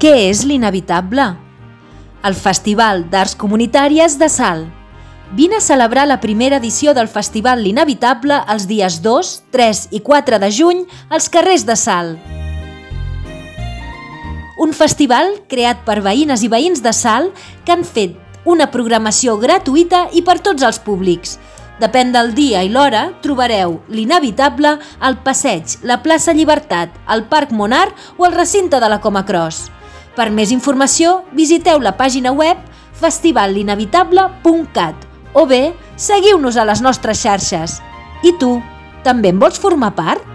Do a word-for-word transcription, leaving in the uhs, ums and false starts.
Què és l'inevitable? El Festival d'Arts Comunitàries de Salt. Vine a celebrar la primera edició del Festival L'Inevitable els dies dos, tres i quatre de juny als carrers de Salt. Un festival creat per veïnes i veïns de Salt que han fet una programació gratuïta i per tots els públics. Depèn del dia i l'hora, trobareu l'Inevitable al Passeig, la plaça Llibertat, al Parc Monar o al recinte de la Coma Cross. Per més informació, visiteu la pàgina web festival l'inevitable punt cat o bé seguiu-nos a les nostres xarxes. I tu, també en vols formar part?